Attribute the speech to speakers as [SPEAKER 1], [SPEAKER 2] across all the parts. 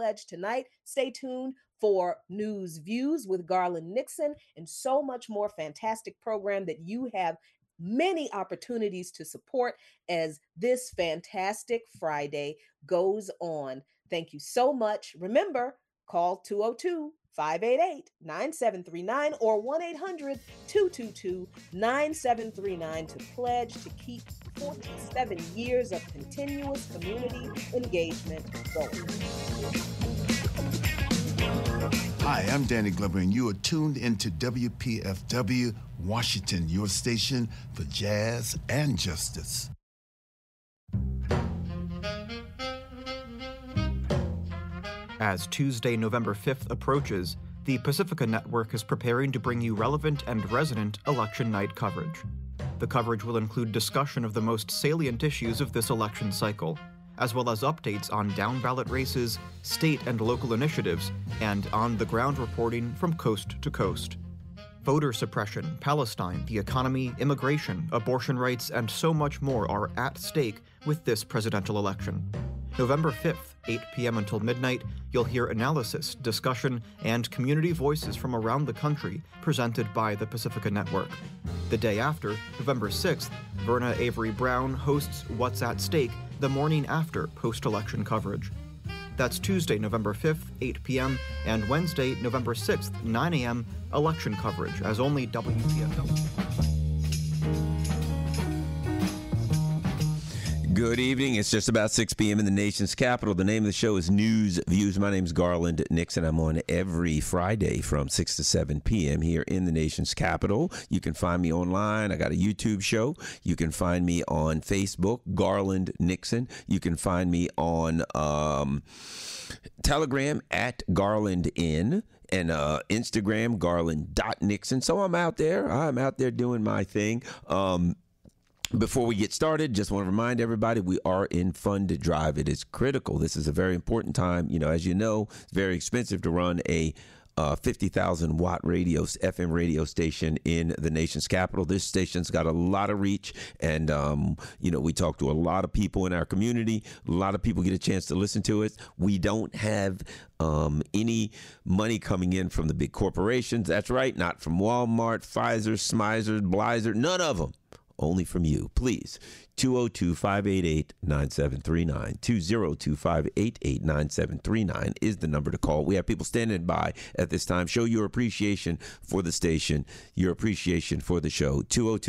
[SPEAKER 1] pledge tonight. Stay tuned for News Views with Garland Nixon and so much more fantastic program that you have many opportunities to support as this fantastic Friday goes on. Thank you so much. Remember, call 202-588-9739 or 1-800-222-9739 to pledge to keep 47 years of continuous community engagement going.
[SPEAKER 2] Hi, I'm Danny Glover, and you are tuned into WPFW Washington, your station for jazz and justice.
[SPEAKER 3] As Tuesday, November 5th approaches, the Pacifica Network is preparing to bring you relevant and resonant election night coverage. The coverage will include discussion of the most salient issues of this election cycle, as well as updates on down-ballot races, state and local initiatives, and on-the-ground reporting from coast to coast. Voter suppression, Palestine, the economy, immigration, abortion rights, and so much more are at stake with this presidential election. November 5th, 8 p.m. until midnight, you'll hear analysis, discussion, and community voices from around the country presented by the Pacifica Network. The day after, November 6th, Verna Avery Brown hosts What's at Stake the morning after post-election coverage. That's Tuesday, November 5th, 8 p.m., and Wednesday, November 6th, 9 a.m., election coverage as only WPFW.
[SPEAKER 4] Good evening. It's just about 6 p.m. in the nation's capital. The name of the show is News Views. My name's Garland Nixon. I'm on every Friday from 6 to 7 p.m. here in the nation's capital. You can find me online. I got a YouTube show. You can find me on Facebook, Garland Nixon. You can find me on Telegram at GarlandN. And Instagram, Garland.Nixon. So I'm out there. Doing my thing. Before we get started, just want to remind everybody we are in Fund to Drive. It is critical. This is a very important time. You know, as you know, it's very expensive to run a 50,000 watt FM radio station in the nation's capital. This station's got a lot of reach, and we talk to a lot of people in our community. A lot of people get a chance to listen to it. We don't have any money coming in from the big corporations. That's right, not from Walmart, Pfizer, Smizer, Blizer, none of them. Only from you. Please, 202-588-9739. 202-588-9739 is the number to call. We have people standing by at this time. Show your appreciation for the station, your appreciation for the show.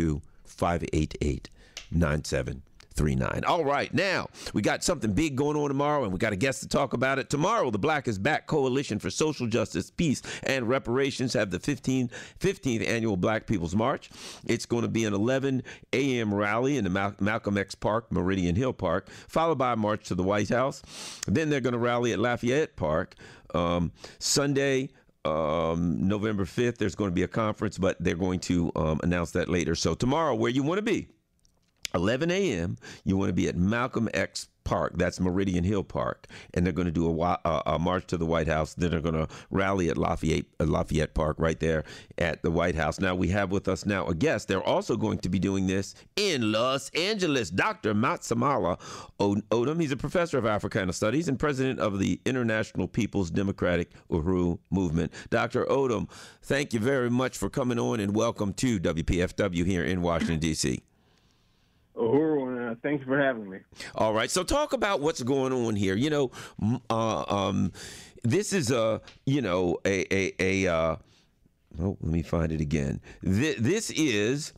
[SPEAKER 4] 202-588-9739. All right, now we got something big going on tomorrow, and we got a guest to talk about it. Tomorrow, the Black is Back Coalition for Social Justice, Peace, and Reparations have the 15th annual Black People's March. It's going to be an 11 a.m. rally in the Malcolm X Park, Meridian Hill Park, followed by a march to the White House. Then they're going to rally at Lafayette Park. Sunday, November 5th, there's going to be a conference, but they're going to announce that later. So tomorrow, where you want to be, 11 a.m., you want to be at Malcolm X Park. That's Meridian Hill Park. And they're going to do a march to the White House. Then they're going to rally at Lafayette Park right there at the White House. Now, we have with us now a guest. They're also going to be doing this in Los Angeles. Dr. Matsamala Odom. He's a professor of Africana Studies and president of the International People's Democratic Uhuru Movement. Dr. Odom, thank you very much for coming on, and welcome to WPFW here in Washington, D.C.
[SPEAKER 5] Uhuru, thank you for having me.
[SPEAKER 4] All right, so talk about what's going on here. You know, this is let me find it again. This is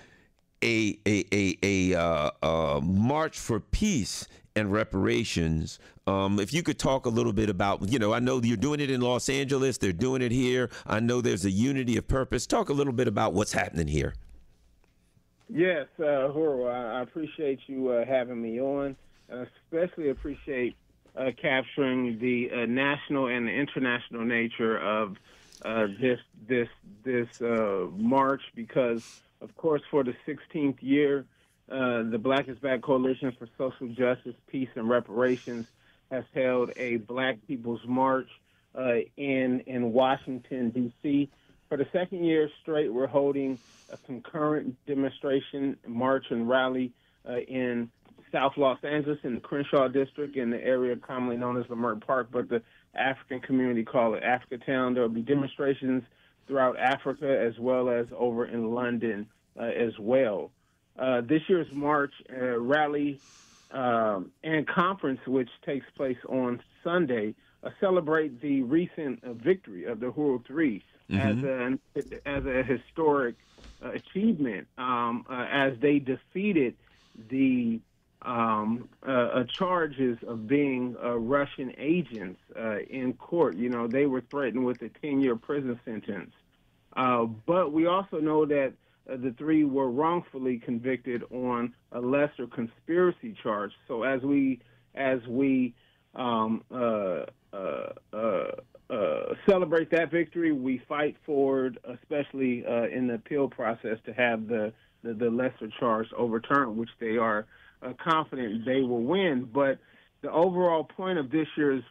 [SPEAKER 4] a march for peace and reparations. If you could talk a little bit about, I know you're doing it in Los Angeles. They're doing it here. I know there's a unity of purpose. Talk a little bit about what's happening here.
[SPEAKER 5] Yes, Huru, I appreciate you having me on, and especially appreciate capturing the national and the international nature of this march, because, of course, for the 16th year, the Black is Back Coalition for Social Justice, Peace, and Reparations has held a Black People's March in Washington, D.C. For the second year straight, we're holding a concurrent demonstration, march, and rally in South Los Angeles in the Crenshaw District in the area commonly known as Leimert Park. But the African community call it Africatown. There will be demonstrations throughout Africa as well as over in London as well. This year's march, rally, and conference, which takes place on Sunday, celebrate the recent victory of the Uhuru Three as a historic achievement as they defeated the charges of being Russian agents in court. You know, they were threatened with a 10-year prison sentence. But we also know that the three were wrongfully convicted on a lesser conspiracy charge. So as we celebrate that victory, we fight forward, especially in the appeal process, to have the lesser charge overturned, which they are confident they will win. But the overall point of this year's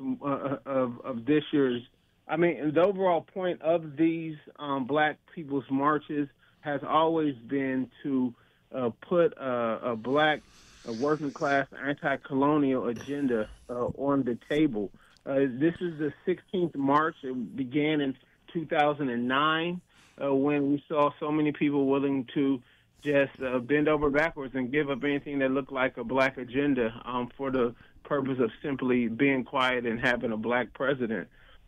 [SPEAKER 5] the overall point of these Black People's Marches has always been to put a Black working class anti-colonial agenda on the table. This is the 16th march. It began in 2009 when we saw so many people willing to just bend over backwards and give up anything that looked like a Black agenda for the purpose of simply being quiet and having a Black president.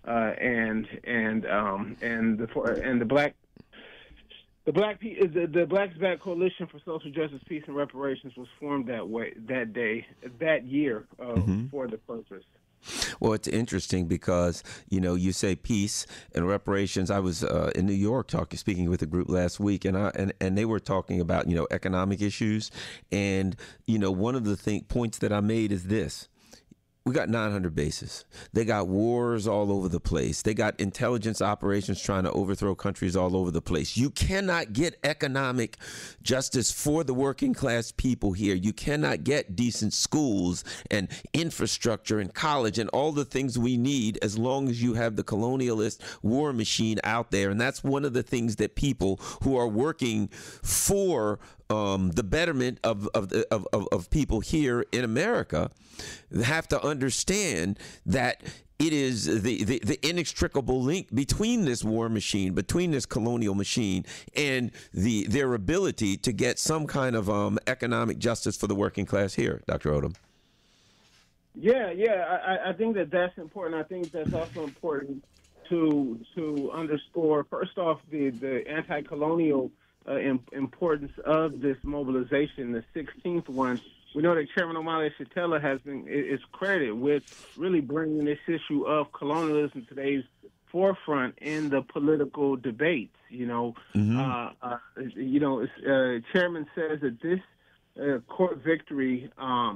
[SPEAKER 5] The Blacks Back Coalition for Social Justice, Peace, and Reparations was formed that year for the purpose.
[SPEAKER 4] Well, it's interesting because, you know, you say peace and reparations. I was in New York speaking with a group last week, and they were talking about, you know, economic issues. And, you know, one of the points that I made is this. We got 900 bases. They got wars all over the place. They got intelligence operations trying to overthrow countries all over the place. You cannot get economic justice for the working class people here. You cannot get decent schools and infrastructure and college and all the things we need as long as you have the colonialist war machine out there. And that's one of the things that people who are working for the betterment of people here in America have to understand that it is the inextricable link between this war machine, between this colonial machine, and their ability to get some kind of economic justice for the working class here, Dr. Odom.
[SPEAKER 5] Yeah, I think that's important. I think that's also important to underscore, first off, the anti-colonial importance of this mobilization, the 16th one. We know that Chairman Omali Yeshitela is credited with really bringing this issue of colonialism to today's forefront in the political debates. Chairman says that this court victory,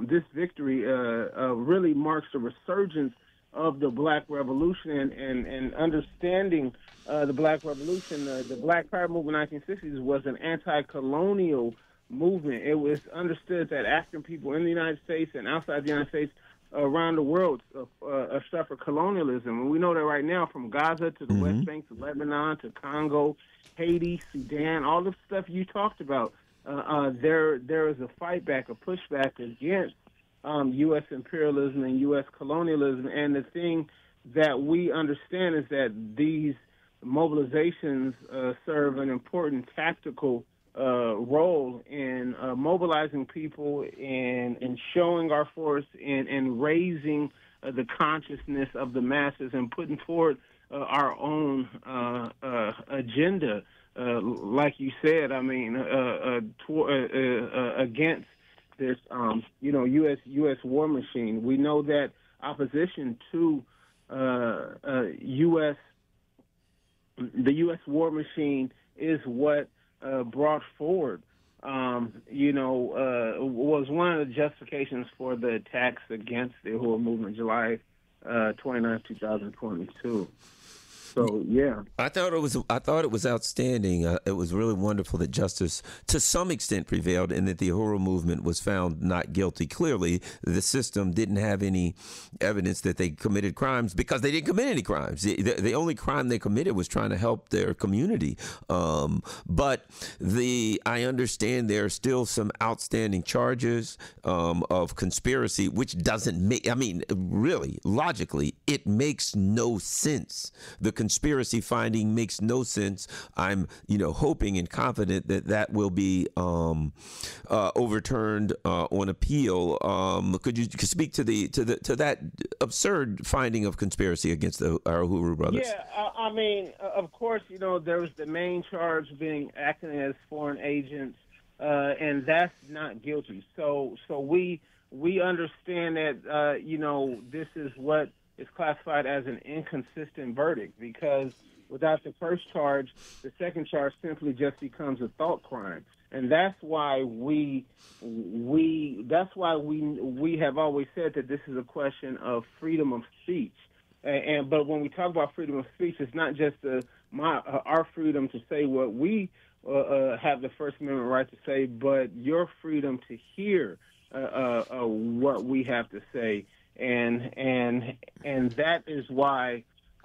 [SPEAKER 5] really marks the resurgence of the Black Revolution and understanding the Black Revolution. The Black Power movement in the 1960s was an anti-colonial movement. It was understood that African people in the United States and outside the United States around the world suffer colonialism. And we know that right now, from Gaza to the West Bank to Lebanon to Congo, Haiti, Sudan, all the stuff you talked about, there is a fight back, a pushback against U.S. imperialism and U.S. colonialism. And the thing that we understand is that these mobilizations serve an important tactical role in mobilizing people and showing our force and raising the consciousness of the masses and putting forward our own agenda. Like you said, I mean, against this, U.S. war machine. We know that opposition to the U.S. war machine is what brought forward, was one of the justifications for the attacks against the Uhuru movement, July 29, 2022. So yeah,
[SPEAKER 4] I thought it was outstanding. It was really wonderful that justice, to some extent, prevailed, and that the Uhuru movement was found not guilty. Clearly, the system didn't have any evidence that they committed crimes because they didn't commit any crimes. The only crime they committed was trying to help their community. But I understand there are still some outstanding charges of conspiracy, which doesn't make. I mean, really, logically, it makes no sense. The conspiracy finding makes no sense. I'm, hoping and confident that will be overturned on appeal. Could you speak to that absurd finding of conspiracy against our Uhuru brothers?
[SPEAKER 5] Yeah, I mean, of course, there was the main charge being acting as foreign agents, and that's not guilty. So we understand that this is what is classified as an inconsistent verdict, because without the first charge, the second charge simply just becomes a thought crime, and that's why we have always said that this is a question of freedom of speech. But when we talk about freedom of speech, it's not just our freedom to say what we have the First Amendment right to say, but your freedom to hear what we have to say. And that is why,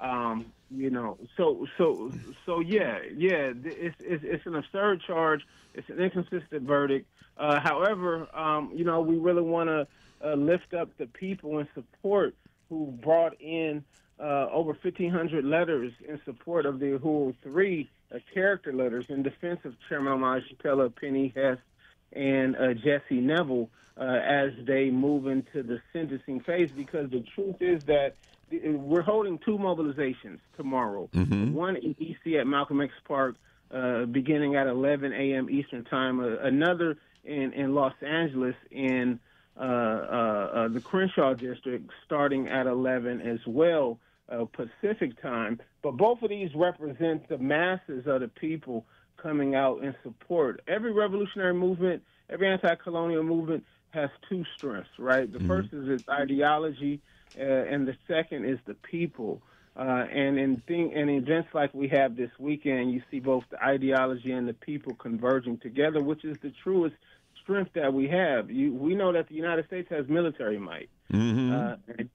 [SPEAKER 5] it's an absurd charge. It's an inconsistent verdict. However, we really want to lift up the people in support who brought in over 1,500 letters in support of the Uhuru 3 character letters in defense of Chairman Omar Chappelle, Penny Hess, and Jesse Neville as they move into the sentencing phase, because the truth is that we're holding two mobilizations tomorrow. Mm-hmm. One in D.C. at Malcolm X Park beginning at 11 a.m. Eastern Time, another in Los Angeles in the Crenshaw District starting at 11 as well, Pacific Time. But both of these represent the masses of the people coming out in support. Every revolutionary movement, every anti-colonial movement has two strengths, right? The first is its ideology, and the second is the people. And in events like we have this weekend, you see both the ideology and the people converging together, which is the truest strength that we have. We know that the United States has military might, but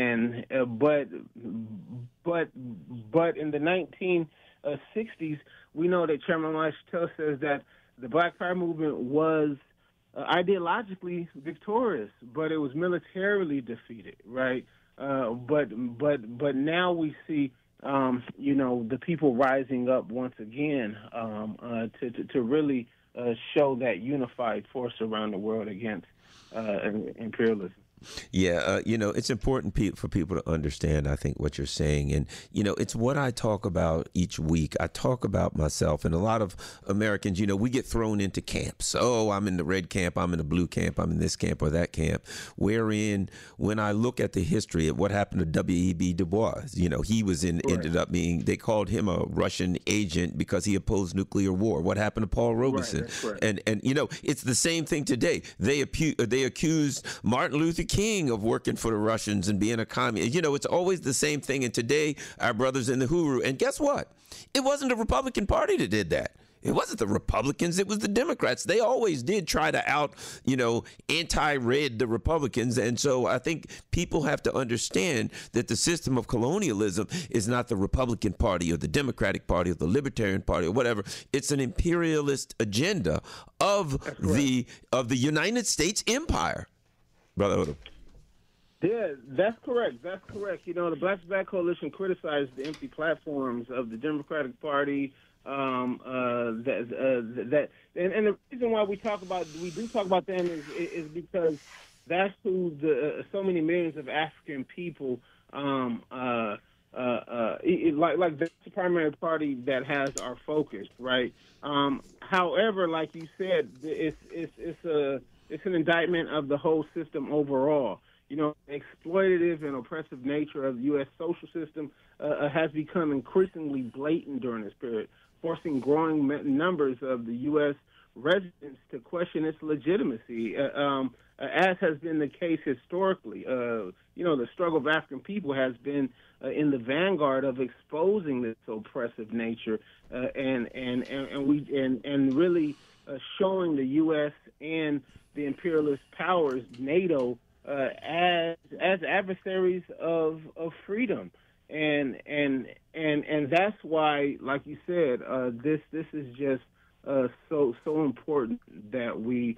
[SPEAKER 5] in the 1960s, we know that Chairman Omar Chappelle says that the Black Power movement was ideologically victorious, but it was militarily defeated, right? But now we see, the people rising up once again to really show that unified force around the world against imperialism.
[SPEAKER 4] Yeah, it's important for people to understand, I think, what you're saying. And, it's what I talk about each week. I talk about myself, and a lot of Americans, we get thrown into camps. Oh, I'm in the red camp, I'm in the blue camp, I'm in this camp or that camp. Wherein, when I look at the history of what happened to W.E.B. Du Bois, he was ended up being, they called him a Russian agent because he opposed nuclear war. What happened to Paul Robeson? Right. And it's the same thing today. They accused Martin Luther King of working for the Russians and being a communist. It's always the same thing. And today, our brothers in the Uhuru, and guess what? It wasn't the Republican Party that did that. It wasn't the Republicans. It was the Democrats. They always did try to anti-red the Republicans. And so I think people have to understand that the system of colonialism is not the Republican Party or the Democratic Party or the Libertarian Party or whatever. It's an imperialist agenda of the United States empire. Brother Odom.
[SPEAKER 5] Yeah, that's correct. That's correct. The Blacks Back Coalition criticized the empty platforms of the Democratic Party. And the reason why we do talk about them is because that's who so many millions of African people like that's the primary party that has our focus, right? However, like you said, it's an indictment of the whole system overall. Exploitative and oppressive nature of the U.S. social system has become increasingly blatant during this period, forcing growing numbers of the U.S. residents to question its legitimacy. as has been the case historically. The struggle of African people has been in the vanguard of exposing this oppressive nature and really showing the U.S. and the imperialist powers, NATO, as adversaries of freedom. And that's why, like you said, this is just so important that we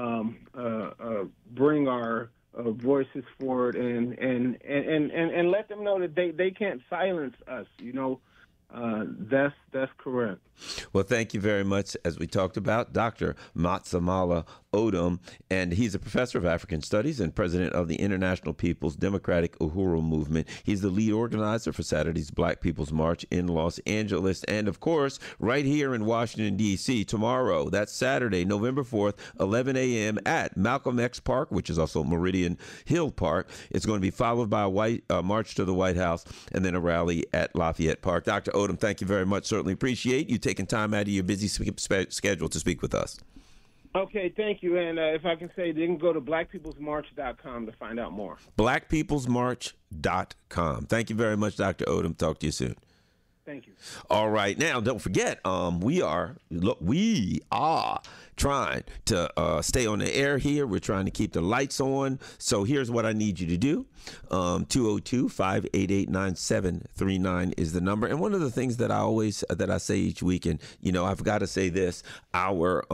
[SPEAKER 5] bring our voices forward and let them know that they can't silence us. That's correct.
[SPEAKER 4] Well, thank you very much. As we talked about, Dr. Matamala Odom, and he's a professor of African Studies and president of the International People's Democratic Uhuru Movement. He's the lead organizer for Saturday's Black People's March in Los Angeles. And, of course, right here in Washington, D.C., tomorrow, that's Saturday, November 4th, 11 a.m. at Malcolm X Park, which is also Meridian Hill Park. It's going to be followed by a march to the White House and then a rally at Lafayette Park. Dr. Odom, thank you very much. Certainly appreciate you taking time out of your busy schedule to speak with us.
[SPEAKER 5] Okay, thank you. And if I can say, they can go to blackpeoplesmarch.com to find out more. Blackpeoplesmarch.com. Thank you very much, Dr. Odom. Talk to you soon. Thank you. All right. Now, don't forget, we are trying to stay on the air here. We're trying to keep the lights on. So here's what I need you to do. 202-588-9739 is the number. And one of the things that I say each week, and, I've got to say this, our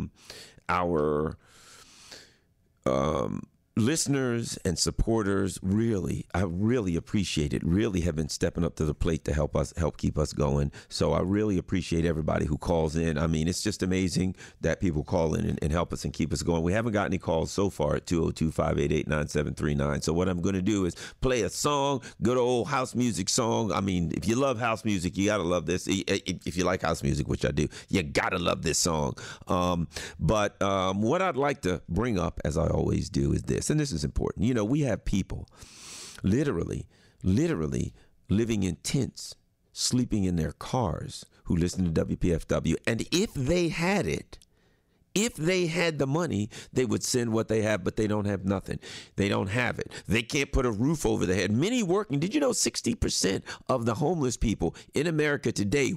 [SPEAKER 5] listeners and supporters, I really appreciate it, really have been stepping up to the plate to help keep us going. So I really appreciate everybody who calls in. I mean, it's just amazing that people call in and help us and keep us going. We haven't got any calls so far at 202-588-9739. So what I'm going to do is play a song, good old house music song. I mean, if you love house music, you got to love this. If you like house music, which I do, you got to love this song. But what I'd like to bring up, as I always do, is this. And this is important. We have people literally living in tents, sleeping in their cars, who listen to WPFW. And if they had the money, they would send what they have, but they don't have nothing. They don't have it. They can't put a roof over their head. Many working. Did you know 60% of the homeless people in America today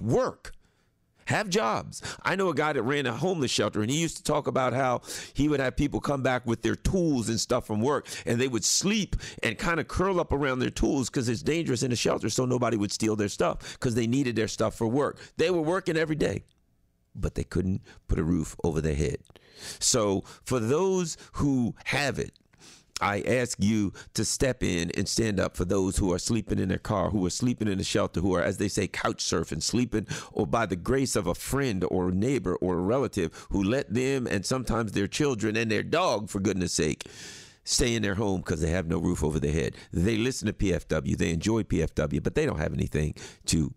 [SPEAKER 5] have jobs? I know a guy that ran a homeless shelter, and he used to talk about how he would have people come back with their tools and stuff from work, and they would sleep and kind of curl up around their tools because it's dangerous in a shelter, so nobody would steal their stuff because they needed their stuff for work. They were working every day, but they couldn't put a roof over their head. So for those who have it, I ask you to step in and stand up for those who are sleeping in their car, who are sleeping in a shelter, who are, as they say, couch surfing, sleeping, or by the grace of a friend or a neighbor or a relative who let them and sometimes their children and their dog, for goodness sake, stay in their home because they have no roof over their head. They listen to PFW, they enjoy PFW, but they don't have anything to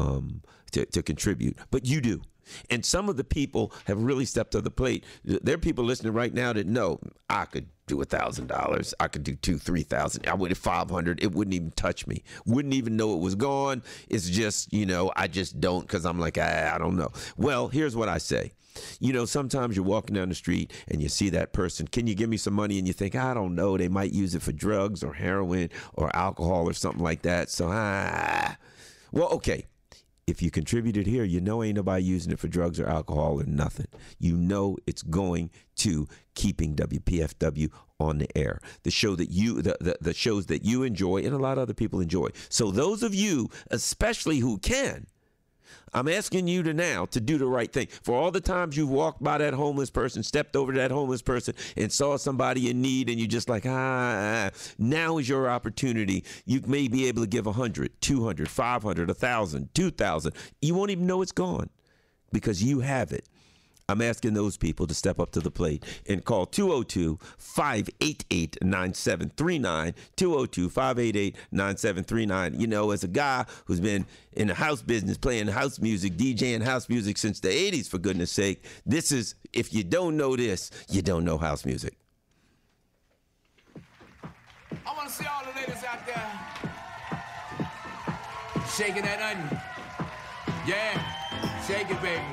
[SPEAKER 5] contribute. But you do. And some of the people have really stepped to the plate. There are people listening right now that know I could do $1,000. I could do $2,000, $3,000. I would have $500. It wouldn't even touch me. Wouldn't even know it was gone. It's just, I just don't because I'm like, I don't know. Well, here's what I say. Sometimes you're walking down the street and you see that person. Can you give me some money? And you think, I don't know. They might use it for drugs or heroin or alcohol or something like that. So, well, okay. If you contributed here, ain't nobody using it for drugs or alcohol or nothing. It's going to keeping WPFW on the air. The show that the shows that you enjoy and a lot of other people enjoy. So those of you, especially who can, I'm asking you to do the right thing. For all the times you've walked by that homeless person, stepped over to that homeless person and saw somebody in need and you just like, now is your opportunity. You may be able to give 100, 200, 500, 1,000, 2,000. You won't even know it's gone because you have it. I'm asking those people to step up to the plate and call 202-588-9739, 202-588-9739. As a guy who's been in the house business, playing house music, DJing house music since the 80s, for goodness sake, this is, if you don't know this, you don't know house music.
[SPEAKER 6] I want to see all the ladies out there shaking that onion. Yeah, shake it, baby.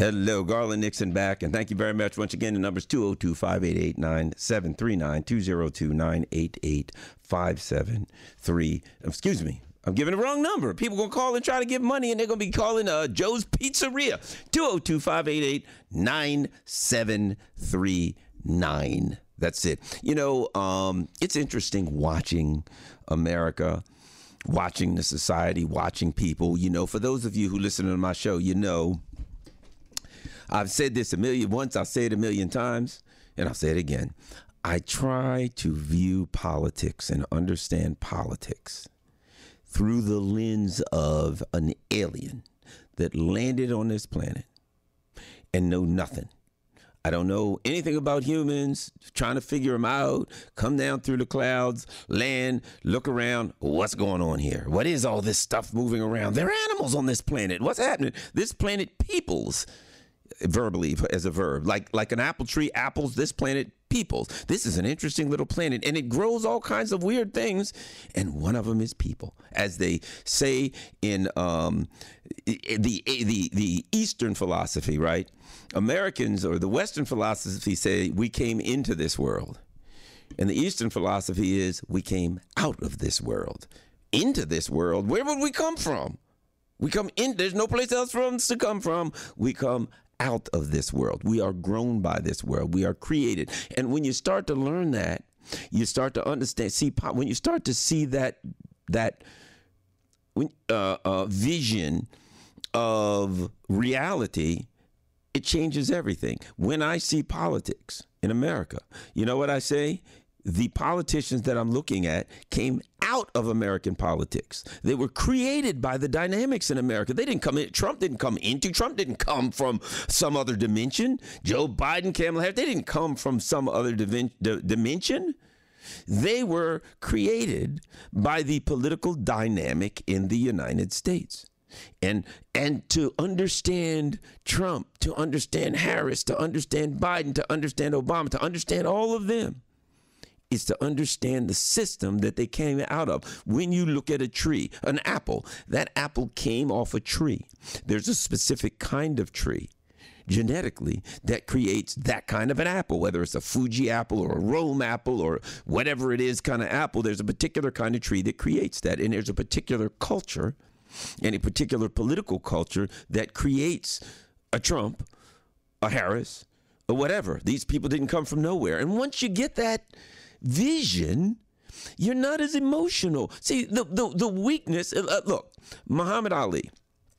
[SPEAKER 4] Hello, Garland Nixon back, and thank you very much. Once again, the number's 202-588-9739, 202-988-5733. Excuse me, I'm giving the wrong number. People going to call and try to give money, and they're going to be calling Joe's Pizzeria, 202-588-9739. That's it. You know, it's interesting watching America, watching the society, watching people. You know, for those of you who listen to my show, you know, I've said this once, I'll say it a million times, and I'll say it again. I try to view politics and understand politics through the lens of an alien that landed on this planet and know nothing. I don't know anything about humans, trying to figure them out, come down through the clouds, land, look around. What's going on here? What is all this stuff moving around? There are animals on this planet. What's happening? This planet peoples. Verbally as a verb, like an apple tree, apples, this planet peoples. This is an interesting little planet, and it grows all kinds of weird things, and one of them is people. As they say in the Eastern philosophy, right? Americans, or the Western philosophy, say we came into this world, and the Eastern philosophy is we came out of this world. Into this world, where would we come from? We come in, there's no place else for us to come from. We come out of this world. We are grown by this world. We are created. And when you start to learn that, you start to understand, when you start to see that vision of reality, it changes everything. When I see politics in America, you know what I say? The politicians that I'm looking at came out of American politics. They were created by the dynamics in America. They didn't come in. Trump didn't come from some other dimension. Joe Biden, Kamala Harris, they didn't come from some other dimension. They were created by the political dynamic in the United States. And to understand Trump, to understand Harris, to understand Biden, to understand Obama, to understand all of them, is to understand the system that they came out of. When you look at a tree, an apple, that apple came off a tree. There's a specific kind of tree genetically that creates that kind of an apple, whether it's a Fuji apple or a Rome apple or whatever it is kind of apple. There's a particular kind of tree that creates that. And there's a particular culture and a particular political culture that creates a Trump, a Harris, or whatever. These people didn't come from nowhere. And once you get that vision, you're not as emotional. See, the weakness, look, Muhammad Ali,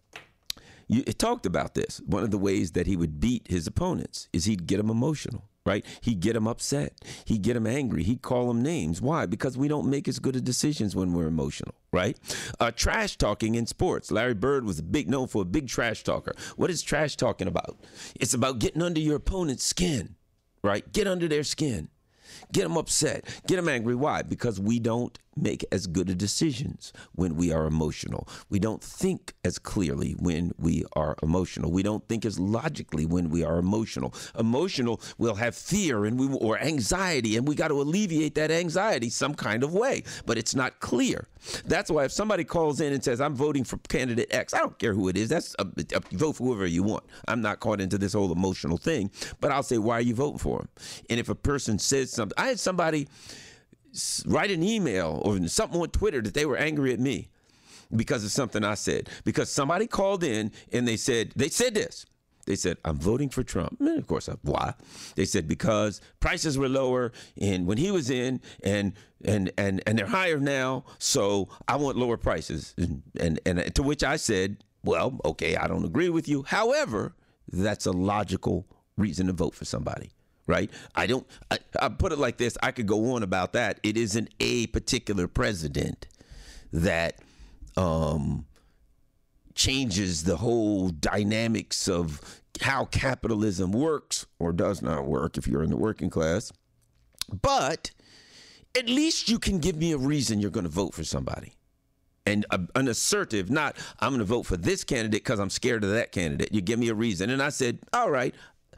[SPEAKER 4] you talked about this. One of the ways that he would beat his opponents is he'd get them emotional, right? He'd get them upset. He'd get them angry. He'd call them names. Why? Because we don't make as good of decisions when we're emotional, right? Trash talking in sports. Larry Bird was known for a big trash talker. What is trash talking about? It's about getting under your opponent's skin, right? Get under their skin. Get them upset, get them angry. Why? Because we don't make as good of decisions when we are emotional. We don't think as clearly when we are emotional. We don't think as logically when we are emotional. Emotional, we'll have fear or anxiety, and we got to alleviate that anxiety some kind of way, but it's not clear. That's why if somebody calls in and says, I'm voting for candidate X, I don't care who it is. That's vote for whoever you want. I'm not caught into this whole emotional thing, but I'll say, why are you voting for him? And if a person says something, I had somebody write an email or something on Twitter that they were angry at me because of something I said. Because somebody called in and they said this. They said, I'm voting for Trump. And of course, why? They said, because prices were lower and when he was in and they're higher now, so I want lower prices. And to which I said, well, okay, I don't agree with you. However, that's a logical reason to vote for somebody. Right? I put it like this. I could go on about that. It isn't a particular president that changes the whole dynamics of how capitalism works or does not work if you're in the working class. But at least you can give me a reason you're going to vote for somebody. And an assertive, not I'm going to vote for this candidate because I'm scared of that candidate. You give me a reason. And I said, all right.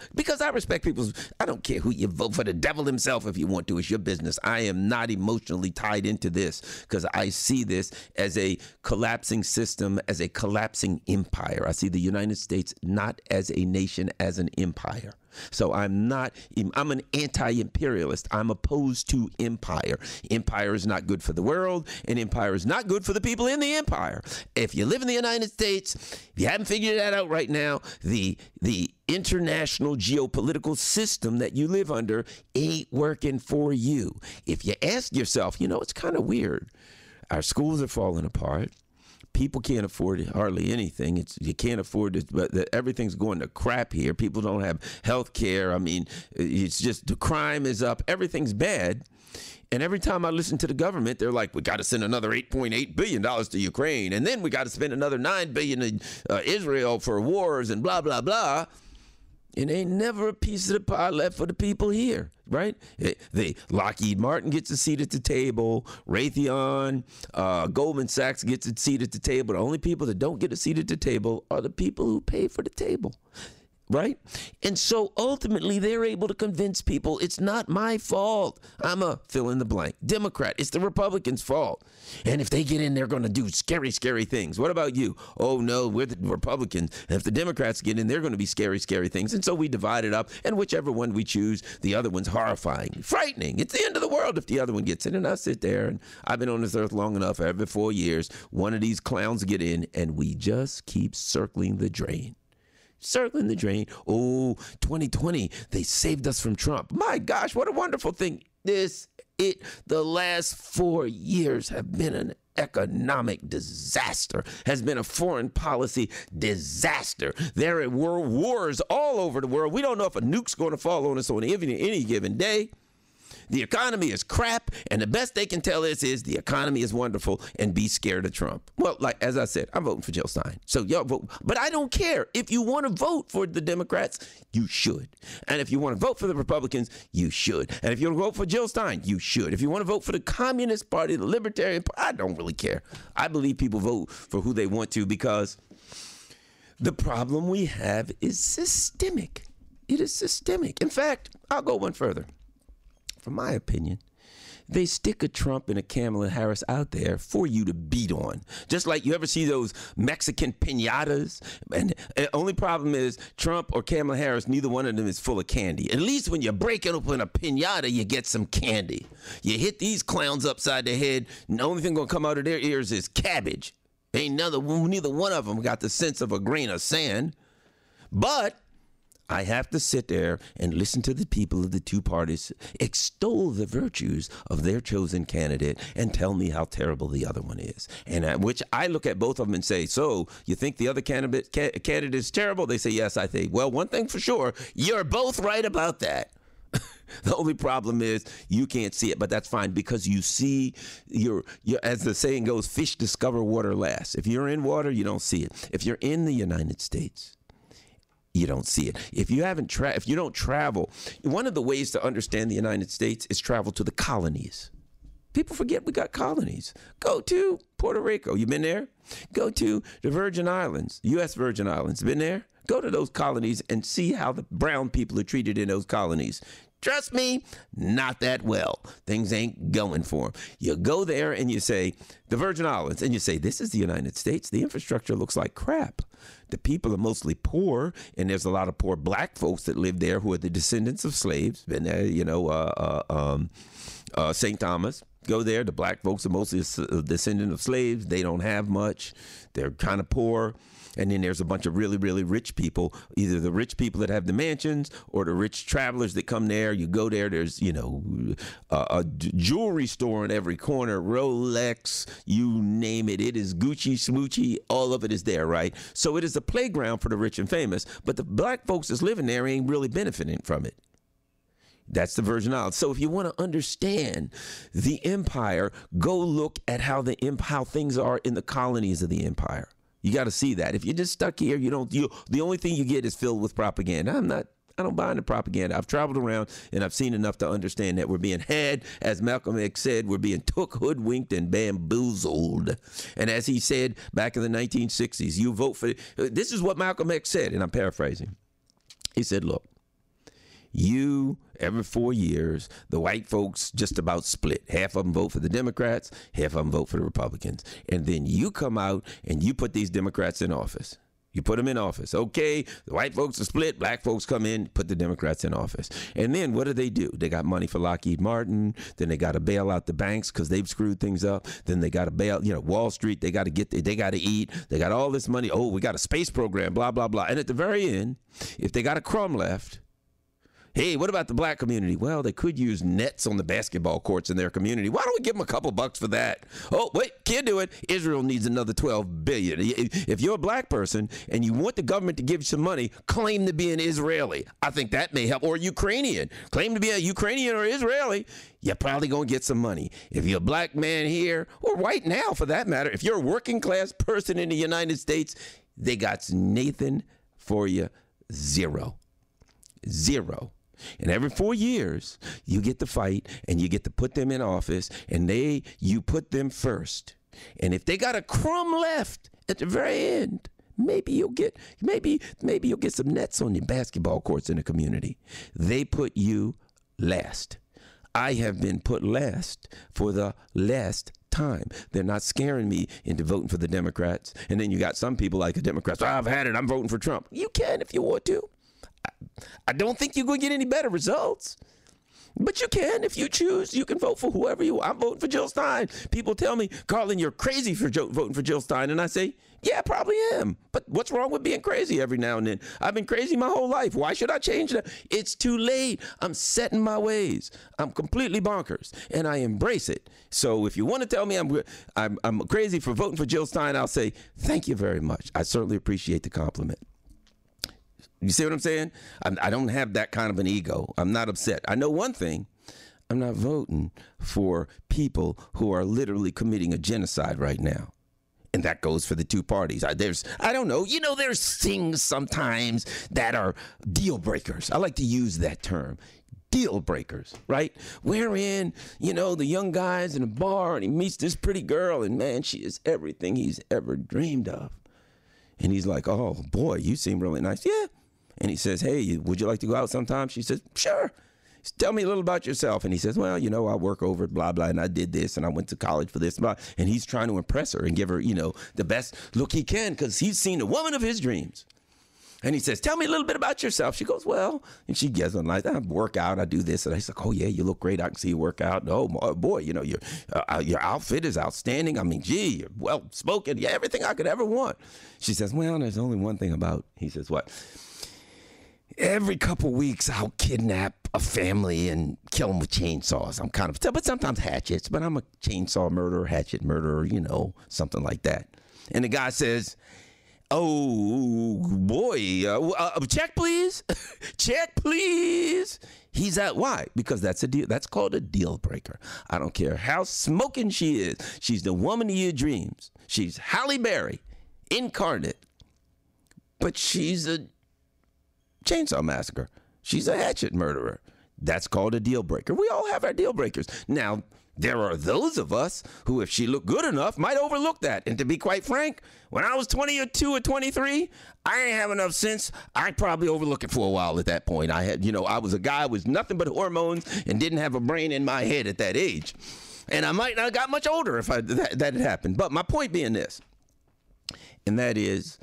[SPEAKER 4] Because I respect I don't care who you vote for, the devil himself if you want to. It's your business. I am not emotionally tied into this because I see this as a collapsing system, as a collapsing empire. I see the United States not as a nation, as an empire. So I'm an anti-imperialist. I'm opposed to empire. Empire is not good for the world, and empire is not good for the people in the empire. If you live in the United States, if you haven't figured that out right now, the international geopolitical system that you live under ain't working for you. If you ask yourself, it's kind of weird. Our schools are falling apart. People can't afford hardly anything. You can't afford it, but everything's going to crap here. People don't have health care. I mean, it's just the crime is up. Everything's bad. And every time I listen to the government, they're like, we got to send another $8.8 billion to Ukraine. And then we got to spend another $9 billion in Israel for wars and blah, blah, blah. And ain't never a piece of the pie left for the people here, right? Lockheed Martin gets a seat at the table. Raytheon, Goldman Sachs gets a seat at the table. The only people that don't get a seat at the table are the people who pay for the table, right? And so ultimately they're able to convince people it's not my fault. I'm a fill in the blank Democrat. It's the Republicans' fault. And if they get in, they're going to do scary, scary things. What about you? Oh, no, we're the Republicans. And if the Democrats get in, they're going to be scary, scary things. And so we divide it up. And whichever one we choose, the other one's horrifying, frightening. It's the end of the world if the other one gets in. And I sit there, and I've been on this earth long enough, every 4 years, one of these clowns get in, and we just keep circling the drain. Circling the drain. Oh, 2020, they saved us from Trump. My gosh, what a wonderful thing. The last 4 years have been an economic disaster, has been a foreign policy disaster. There are world wars all over the world. We don't know if a nuke's going to fall on us on any given day. The economy is crap, and the best they can tell us is the economy is wonderful and be scared of Trump. Well, like as I said, I'm voting for Jill Stein. So y'all vote. But I don't care. If you want to vote for the Democrats, you should. And if you want to vote for the Republicans, you should. And if you want to vote for Jill Stein, you should. If you want to vote for the Communist Party, the Libertarian Party, I don't really care. I believe people vote for who they want to because the problem we have is systemic. It is systemic. In fact, I'll go one further. From my opinion, they stick a Trump and a Kamala Harris out there for you to beat on. Just like you ever see those Mexican piñatas? And the only problem is Trump or Kamala Harris, neither one of them is full of candy. At least when you're breaking open a piñata, you get some candy. You hit these clowns upside the head, and the only thing going to come out of their ears is cabbage. Neither one of them got the sense of a grain of sand. But I have to sit there and listen to the people of the two parties extol the virtues of their chosen candidate and tell me how terrible the other one is. And which I look at both of them and say, so you think the other candidate is terrible? They say, yes, I think. Well, one thing for sure, you're both right about that. The only problem is you can't see it, but that's fine because you see, you're, as the saying goes, fish discover water last. If you're in water, you don't see it. If you're in the United States, you don't see it. If you don't travel, one of the ways to understand the United States is travel to the colonies. People forget we got colonies. Go to Puerto Rico. You been there? Go to the Virgin Islands, U.S. Virgin Islands. Been there? Go to those colonies and see how the brown people are treated in those colonies. Trust me, not that well. Things ain't going for them. You go there and you say, the Virgin Islands, and you say, this is the United States. The infrastructure looks like crap. The people are mostly poor, and there's a lot of poor black folks that live there who are the descendants of slaves. Been there, St. Thomas. Go there. The black folks are mostly a descendant of slaves. They don't have much. They're kind of poor. And then there's a bunch of really, really rich people, either the rich people that have the mansions or the rich travelers that come there. You go there, there's, a jewelry store in every corner, Rolex, you name it. It is Gucci, Smoochie, all of it is there, right? So it is a playground for the rich and famous, but the black folks that's living there ain't really benefiting from it. That's the Virgin Islands. So if you want to understand the empire, go look at how things are in the colonies of the empire. You got to see that. If you're just stuck here, the only thing you get is filled with propaganda. I don't buy into propaganda. I've traveled around and I've seen enough to understand that we're being had, as Malcolm X said, we're being took, hoodwinked, and bamboozled. And as he said back in the 1960s, you vote for this is what Malcolm X said, and I'm paraphrasing. He said, look, Every 4 years, the white folks just about split. Half of them vote for the Democrats, half of them vote for the Republicans. And then you come out and you put these Democrats in office. You put them in office. Okay, the white folks are split, black folks come in, put the Democrats in office. And then what do? They got money for Lockheed Martin. Then they got to bail out the banks because they've screwed things up. Then they got to bail, Wall Street, they got to eat. They got all this money. Oh, we got a space program, blah, blah, blah. And at the very end, if they got a crumb left, hey, what about the black community? Well, they could use nets on the basketball courts in their community. Why don't we give them a couple bucks for that? Oh, wait, can't do it. Israel needs another $12 billion. If you're a black person and you want the government to give you some money, claim to be an Israeli. I think that may help. Or Ukrainian. Claim to be a Ukrainian or Israeli. You're probably going to get some money. If you're a black man here, or white now for that matter, if you're a working class person in the United States, they got Nathan for you. Zero. And every 4 years, you get to fight and you get to put them in office, and you put them first. And if they got a crumb left at the very end, maybe you'll get some nets on your basketball courts in the community. They put you last. I have been put last for the last time. They're not scaring me into voting for the Democrats. And then you got some people like the Democrats. Oh, I've had it. I'm voting for Trump. You can if you want to. I don't think you're going to get any better results. But you can, if you choose, you can vote for whoever you want. I'm voting for Jill Stein. People tell me, Carlin, you're crazy for voting for Jill Stein. And I say, yeah, I probably am. But what's wrong with being crazy every now and then? I've been crazy my whole life. Why should I change that? It's too late. I'm set in my ways. I'm completely bonkers, and I embrace it. So if you want to tell me I'm crazy for voting for Jill Stein, I'll say, thank you very much. I certainly appreciate the compliment. You see what I'm saying? I don't have that kind of an ego. I'm not upset. I know one thing. I'm not voting for people who are literally committing a genocide right now. And that goes for the two parties. There's things sometimes that are deal breakers. I like to use that term. Deal breakers, right? Wherein, the young guy's in a bar and he meets this pretty girl and, man, she is everything he's ever dreamed of. And he's like, oh, boy, you seem really nice. Yeah. And he says, hey, would you like to go out sometime? She says, sure. Tell me a little about yourself. And he says, well, I work over blah, blah, and I did this, and I went to college for this, blah. And he's trying to impress her and give her, the best look he can because he's seen the woman of his dreams. And he says, tell me a little bit about yourself. She goes, well, and she gets on like, I work out, I do this. And he's like, oh, yeah, you look great. I can see you work out. Oh, boy, your outfit is outstanding. I mean, gee, you're well-spoken. Yeah, everything I could ever want. She says, well, there's only one thing about, he says, what? Every couple weeks, I'll kidnap a family and kill them with chainsaws. But sometimes hatchets, but I'm a chainsaw murderer, hatchet murderer, something like that. And the guy says, oh, boy, check, please. Check, please. He's out. Why? Because that's a deal. That's called a deal breaker. I don't care how smoking she is. She's the woman of your dreams. She's Halle Berry, incarnate. But she's a chainsaw massacre. She's a hatchet murderer. That's called a deal breaker. We all have our deal breakers. Now, there are those of us who, if she looked good enough, might overlook that. And to be quite frank, when I was 22 or 23, I didn't have enough sense. I'd probably overlook it for a while at that point. I was a guy with nothing but hormones and didn't have a brain in my head at that age. And I might not have got much older if that had happened. But my point being this, and that is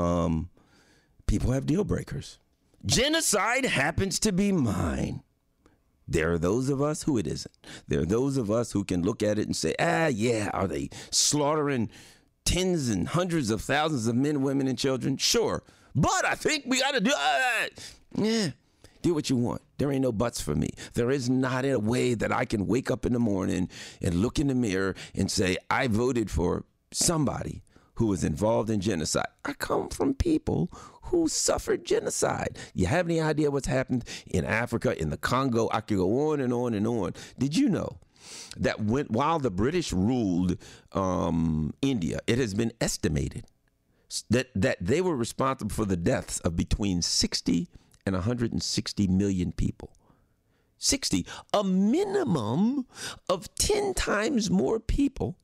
[SPEAKER 4] people have deal breakers. Genocide happens to be mine. There are those of us who it isn't. There are those of us who can look at it and say, yeah, are they slaughtering tens and hundreds of thousands of men, women, and children? Sure. But I think we got to do yeah. Do what you want. There ain't no buts for me. There is not a way that I can wake up in the morning and look in the mirror and say, I voted for somebody who was involved in genocide. I come from people who suffered genocide. You have any idea what's happened in Africa, in the Congo? I could go on and on and on. Did you know that while the British ruled India, it has been estimated that they were responsible for the deaths of between 60 and 160 million people. 60, a minimum of 10 times more people.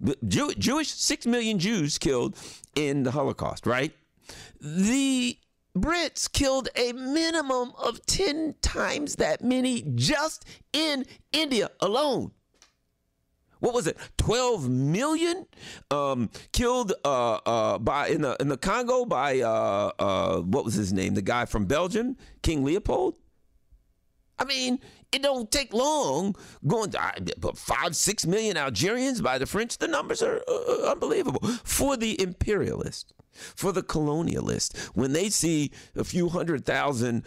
[SPEAKER 4] Jewish, 6 million Jews killed in the Holocaust, right? The Brits killed a minimum of 10 times that many just in India alone. What was it? 12 million killed by in the Congo by what was his name? The guy from Belgium, King Leopold. I mean, it don't take long going to 5-6 million Algerians by the French. The numbers are unbelievable. For the imperialist, for the colonialist, when they see a few 100,000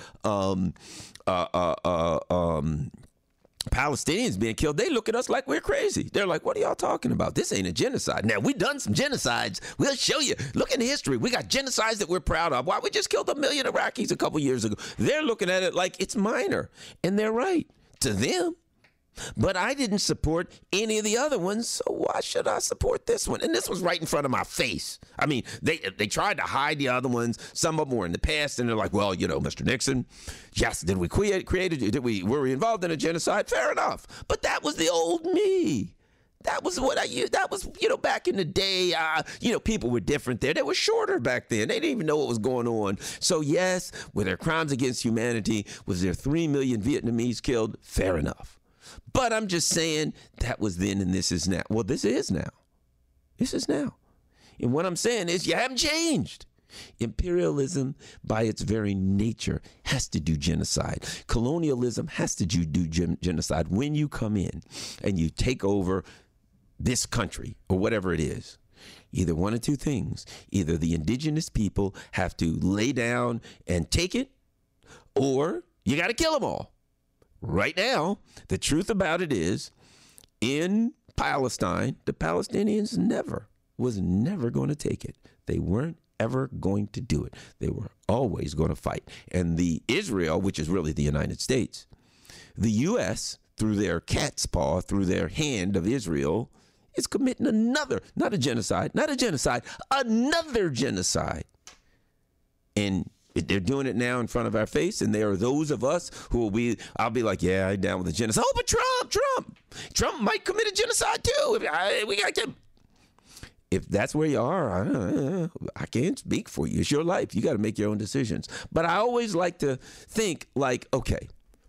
[SPEAKER 4] Palestinians being killed, they look at us like we're crazy. They're like, what are y'all talking about? This ain't a genocide. Now, we done some genocides. We'll show you. Look in history. We got genocides that we're proud of. Why? We just killed 1 million Iraqis a couple years ago. They're looking at it like it's minor. And they're right to them. But I didn't support any of the other ones, so why should I support this one? And this was right in front of my face. I mean, they tried to hide the other ones. Some of them were in the past, and they're like, well, you know, Mr. Nixon, yes, did we were we involved in a genocide? Fair enough. But that was the old me. That was what I used. That was, you know, back in the day, people were different there. They were shorter back then. They didn't even know what was going on. So, yes, were there crimes against humanity? Was there 3 million Vietnamese killed? Fair enough. But I'm just saying that was then and this is now. Well, this is now. This is now. And what I'm saying is you haven't changed. Imperialism, by its very nature, has to do genocide. Colonialism has to do genocide. When you come in and you take over this country or whatever it is, either one of two things. Either the indigenous people have to lay down and take it, or you got to kill them all. Right now, the truth about it is, in Palestine, the Palestinians was never going to take it. They weren't ever going to do it. They were always going to fight. And the Israel, which is really the United States, the U.S., through their cat's paw, through their hand of Israel, is committing another genocide. And they're doing it now in front of our face, and there are those of us who I'll be like, yeah, I'm down with the genocide. Oh, but Trump might commit a genocide too. If that's where you are, I can't speak for you. It's your life. You got to make your own decisions. But I always like to think like, okay,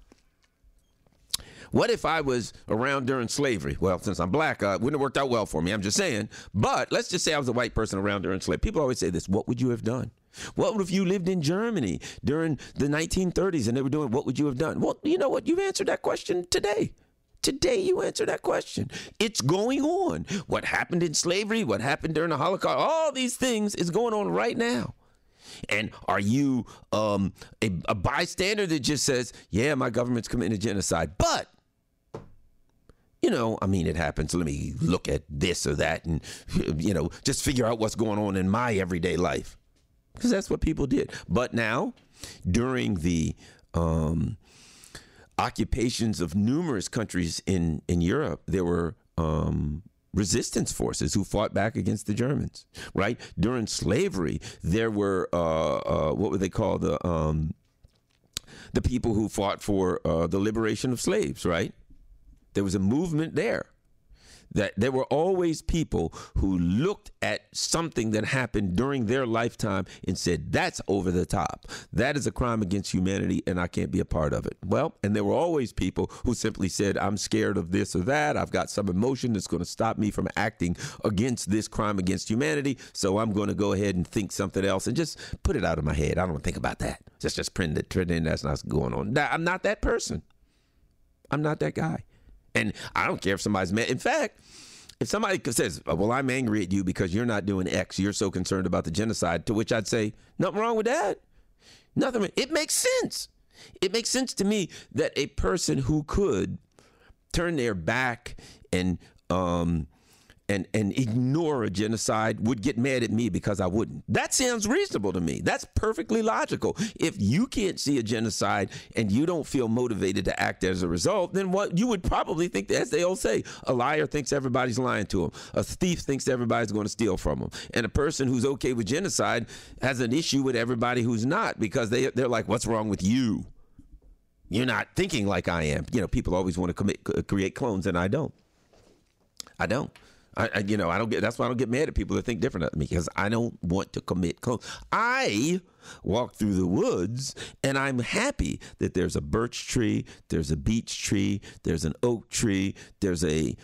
[SPEAKER 4] what if I was around during slavery? Well, since I'm black, it wouldn't have worked out well for me. I'm just saying. But let's just say I was a white person around during slavery. People always say this, what would you have done? What if you lived in Germany during the 1930s and they were doing, what would you have done? Well, you know what? You've answered that question today. Today you answer that question. It's going on. What happened in slavery, what happened during the Holocaust, all these things is going on right now. And are you a bystander that just says, yeah, my government's committing a genocide, but it happens. So let me look at this or that and, just figure out what's going on in my everyday life. Because that's what people did. But now, during the occupations of numerous countries in Europe, there were resistance forces who fought back against the Germans, right? During slavery, there were, what would they call the people who fought for the liberation of slaves, right? There was a movement there. That there were always people who looked at something that happened during their lifetime and said, that's over the top. That is a crime against humanity, and I can't be a part of it. Well, and there were always people who simply said, I'm scared of this or that. I've got some emotion that's going to stop me from acting against this crime against humanity, so I'm going to go ahead and think something else and just put it out of my head. I don't want to think about that. Just print it, that's not going on. I'm not that person. I'm not that guy. And I don't care if somebody's mad. In fact, if somebody says, well, I'm angry at you because you're not doing X, you're so concerned about the genocide, to which I'd say, nothing wrong with that. Nothing. It makes sense. It makes sense to me that a person who could turn their back and ignore a genocide would get mad at me because I wouldn't. That sounds reasonable to me. That's perfectly logical. If you can't see a genocide and you don't feel motivated to act as a result, then what you would probably think, as they all say, a liar thinks everybody's lying to him. A thief thinks everybody's going to steal from him. And a person who's okay with genocide has an issue with everybody who's not, because they're like, what's wrong with you? You're not thinking like I am. People always want to create clones, and I don't. I don't get. That's why I don't get mad at people that think different of me, because I don't want to commit. I walk through the woods, and I'm happy that there's a birch tree, there's a beech tree, there's an oak tree, there's a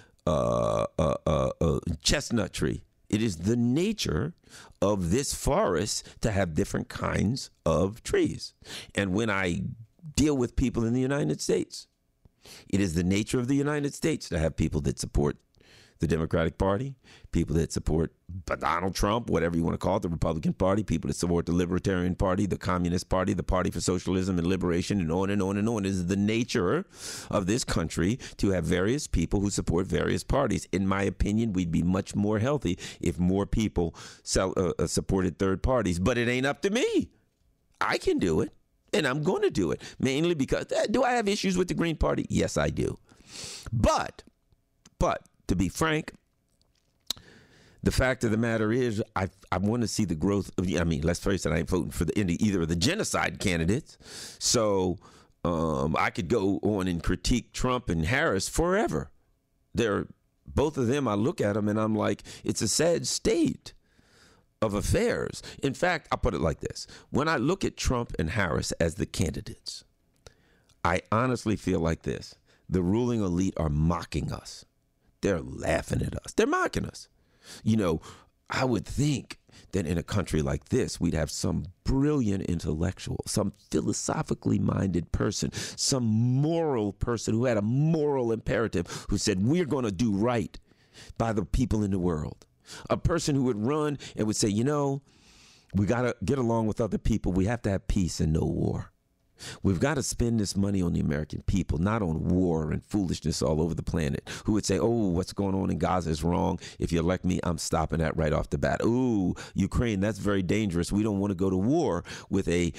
[SPEAKER 4] chestnut tree. It is the nature of this forest to have different kinds of trees. And when I deal with people in the United States, it is the nature of the United States to have people that support the Democratic Party, people that support Donald Trump, whatever you want to call it, the Republican Party, people that support the Libertarian Party, the Communist Party, the Party for Socialism and Liberation, and on and on and on. It is the nature of this country to have various people who support various parties. In my opinion, we'd be much more healthy if more people supported third parties. But it ain't up to me. I can do it, and I'm going to do it, mainly because, do I have issues with the Green Party? Yes, I do. But, to be frank, the fact of the matter is, I want to see the growth of. Let's face it, I ain't voting for either of the genocide candidates. So I could go on and critique Trump and Harris forever. Both of them, I look at them and I'm like, it's a sad state of affairs. In fact, I'll put it like this: when I look at Trump and Harris as the candidates, I honestly feel like this: the ruling elite are mocking us. They're laughing at us. They're mocking us. I would think that in a country like this, we'd have some brilliant intellectual, some philosophically minded person, some moral person who had a moral imperative, who said, we're going to do right by the people in the world. A person who would run and would say, we got to get along with other people. We have to have peace and no war. We've got to spend this money on the American people, not on war and foolishness all over the planet. Who would say, what's going on in Gaza is wrong. If you elect me, I'm stopping that right off the bat. Ooh, Ukraine, that's very dangerous. We don't want to go to war with a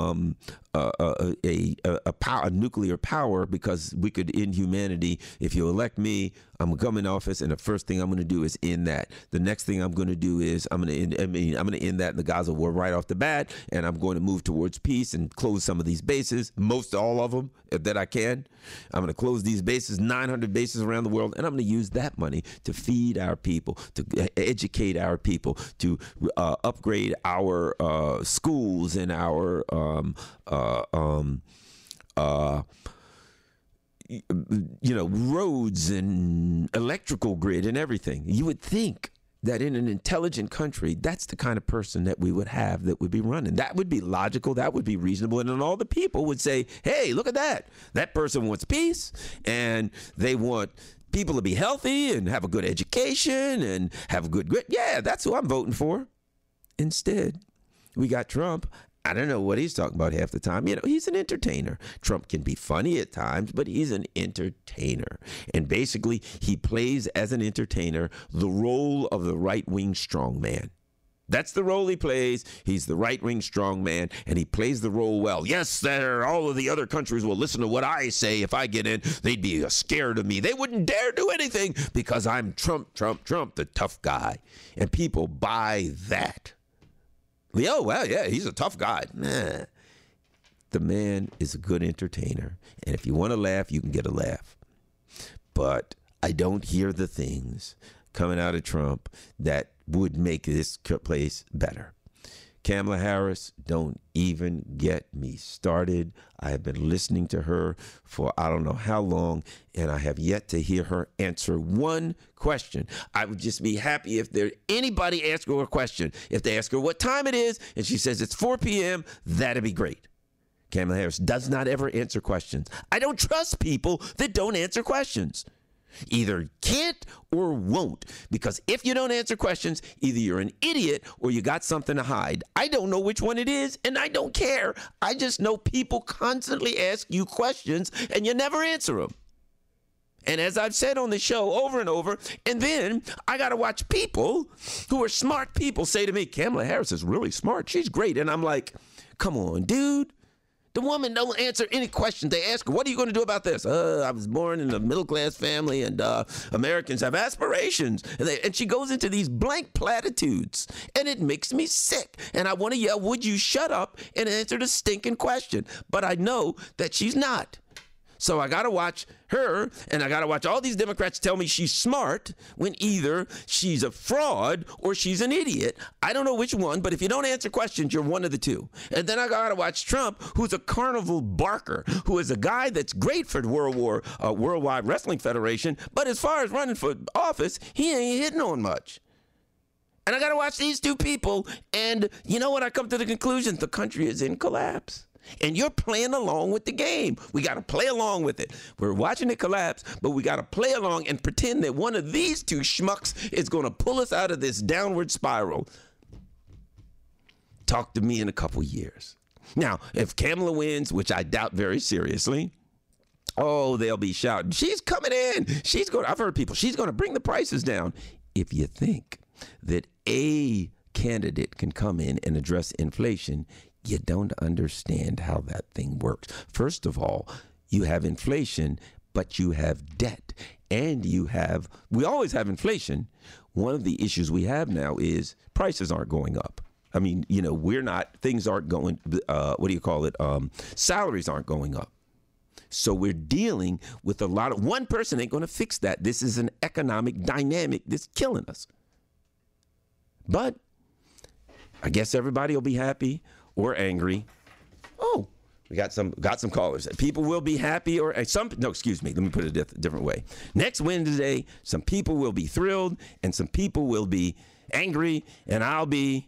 [SPEAKER 4] nuclear power, because we could end humanity. If you elect me, I'm going to come in office, and the first thing I'm going to do is end that. The next thing I'm going to do is I'm going to end that in the Gaza war right off the bat, and I'm going to move towards peace and close some of these bases, most all of them that I can. I'm going to close these bases, 900 bases around the world, and I'm going to use that money to feed our people, to educate our people, to upgrade our schools and our roads and electrical grid and everything. You would think that in an intelligent country, that's the kind of person that we would have that would be running. That would be logical. That would be reasonable. And then all the people would say, hey, look at that. That person wants peace, and they want people to be healthy and have a good education and have a good grid. Yeah, that's who I'm voting for. Instead, we got Trump. I don't know what he's talking about half the time. He's an entertainer. Trump can be funny at times, but he's an entertainer. And basically, he plays as an entertainer the role of the right-wing strongman. That's the role he plays. He's the right-wing strongman, and he plays the role well. Yes, all of the other countries will listen to what I say. If I get in, they'd be scared of me. They wouldn't dare do anything because I'm Trump, the tough guy. And people buy that. Oh, well, yeah, he's a tough guy. Nah. The man is a good entertainer. And if you want to laugh, you can get a laugh. But I don't hear the things coming out of Trump that would make this place better. Kamala Harris, don't even get me started. I have been listening to her for I don't know how long, and I have yet to hear her answer one question. I would just be happy if anybody asked her a question. If they ask her what time it is, and she says it's 4 p.m., that'd be great. Kamala Harris does not ever answer questions. I don't trust people that don't answer questions. Either can't or won't, because if you don't answer questions, either you're an idiot or you got something to hide. I don't know which one it is, and I don't care. I just know people constantly ask you questions and you never answer them. And as I've said on the show over and over, and then I got to watch people who are smart people say to me, Kamala Harris is really smart. She's great. And I'm like, come on, dude. The woman don't answer any questions. They ask her, what are you going to do about this? I was born in a middle-class family, and Americans have aspirations. And she goes into these blank platitudes, and it makes me sick. And I want to yell, would you shut up and answer the stinking question? But I know that she's not. So I got to watch her, and I got to watch all these Democrats tell me she's smart when either she's a fraud or she's an idiot. I don't know which one, but if you don't answer questions, you're one of the two. And then I got to watch Trump, who's a carnival barker, who is a guy that's great for Worldwide Wrestling Federation, but as far as running for office, he ain't hitting on much. And I got to watch these two people, and you know what? I come to the conclusion, the country is in collapse. And you're playing along with the game. We got to play along with it. We're watching it collapse, but we got to play along and pretend that one of these two schmucks is going to pull us out of this downward spiral. Talk to me in a couple years. Now, if Kamala wins, which I doubt very seriously, oh, they'll be shouting, she's coming in. I've heard people, she's going to bring the prices down. If you think that a candidate can come in and address inflation, you don't understand how that thing works. First of all, you have inflation, but you have debt. And we always have inflation. One of the issues we have now is prices aren't going up. I mean, things aren't going, salaries aren't going up. So we're dealing with one person ain't going to fix that. This is an economic dynamic that's killing us. But I guess everybody will be happy or angry. Oh, we got some callers. People will be happy let me put it a different way. Next Wednesday, some people will be thrilled and some people will be angry, and I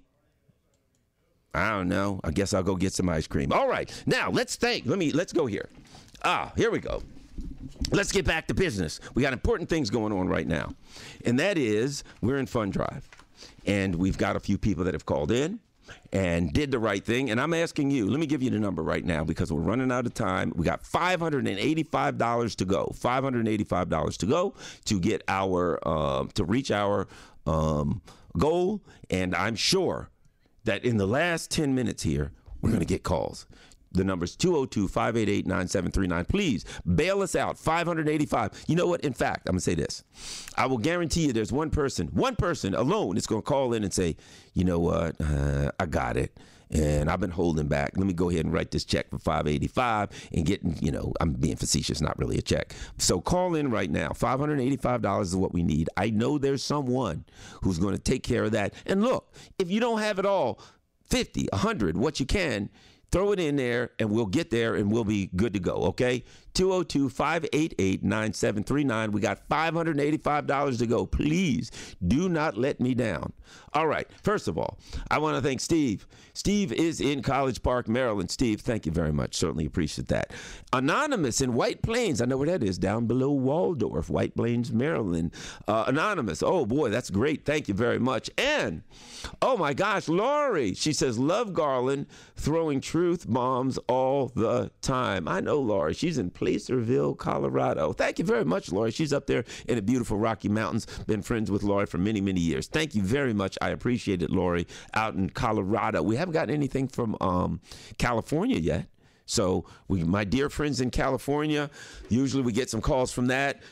[SPEAKER 4] don't know. I guess I'll go get some ice cream. All right. Now, let's go here. Here we go. Let's get back to business. We got important things going on right now. And that is, we're in Fund Drive. And we've got a few people that have called in and did the right thing. And I'm asking you, let me give you the number right now because we're running out of time. We got $585 to go. $585 to go to get to reach our goal. And I'm sure that in the last 10 minutes here, we're going to get calls. The number's 202-588-9739. Please bail us out. $585. You know what? In fact, I'm going to say this. I will guarantee you there's one person alone is going to call in and say, you know what? I got it. And I've been holding back. Let me go ahead and write this check for $585 and get, I'm being facetious, not really a check. So call in right now. $585 is what we need. I know there's someone who's going to take care of that. And look, if you don't have it all, 50, 100, what you can, throw it in there, and we'll get there, and we'll be good to go, okay? 202-588-9739. We got $585 to go. Please do not let me down. All right. First of all, I want to thank Steve. Steve is in College Park, Maryland. Steve, thank you very much. Certainly appreciate that. Anonymous in White Plains. I know where that is, down below Waldorf, White Plains, Maryland. Anonymous. Oh, boy, that's great. Thank you very much. And, oh, my gosh, Lori. She says, love Garland, throwing truth bombs all the time. I know Lori. She's in Placerville, Colorado. Thank you very much, Lori. She's up there in the beautiful Rocky Mountains. Been friends with Lori for many, many years. Thank you very much. I appreciate it, Lori, out in Colorado. We haven't gotten anything from California yet. So my dear friends in California, usually we get some calls from that.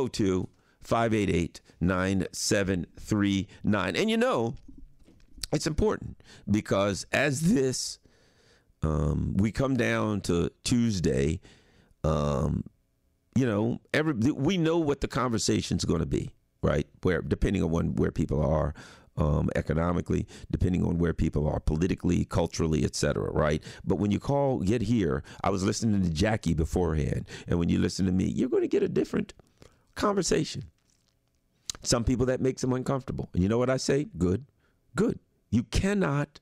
[SPEAKER 4] 202-588-9739. And it's important because as this, we come down to Tuesday, we know what the conversation's going to be, right? Depending on where people are economically, depending on where people are politically, culturally, et cetera, right? But when you get here, I was listening to Jackie beforehand, and when you listen to me, you're going to get a different conversation. Some people that makes them uncomfortable. And you know what I say? Good. You cannot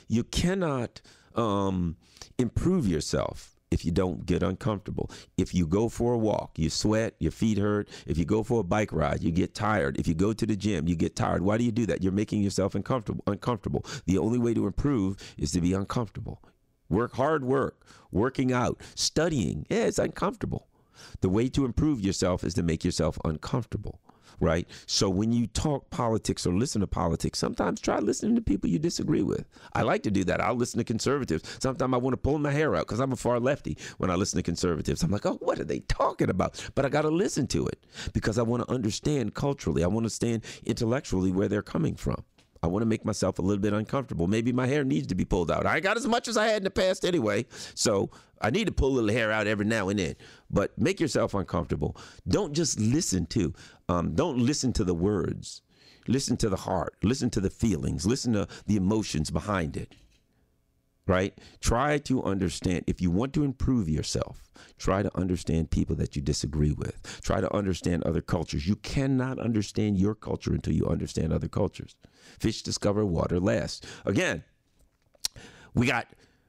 [SPEAKER 4] improve yourself if you don't get uncomfortable. If you go for a walk, you sweat, your feet hurt. If you go for a bike ride, you get tired. If you go to the gym, you get tired. Why do you do that? You're making yourself uncomfortable. The only way to improve is to be uncomfortable. Working out, studying. Yeah, it's uncomfortable. The way to improve yourself is to make yourself uncomfortable. Right? So when you talk politics or listen to politics, sometimes try listening to people you disagree with. I like to do that. I'll listen to conservatives. Sometimes I want to pull my hair out because I'm a far lefty when I listen to conservatives. I'm like, oh, what are they talking about? But I got to listen to it because I want to understand culturally. I want to understand intellectually where they're coming from. I want to make myself a little bit uncomfortable. Maybe my hair needs to be pulled out. I got as much as I had in the past anyway, so I need to pull a little hair out every now and then. But make yourself uncomfortable. Don't just listen to. Don't listen to the words. Listen to the heart. Listen to the feelings. Listen to the emotions behind it. Right? Try to understand. If you want to improve yourself, try to understand people that you disagree with. Try to understand other cultures. You cannot understand your culture until you understand other cultures. Fish discover, water last. Again, we got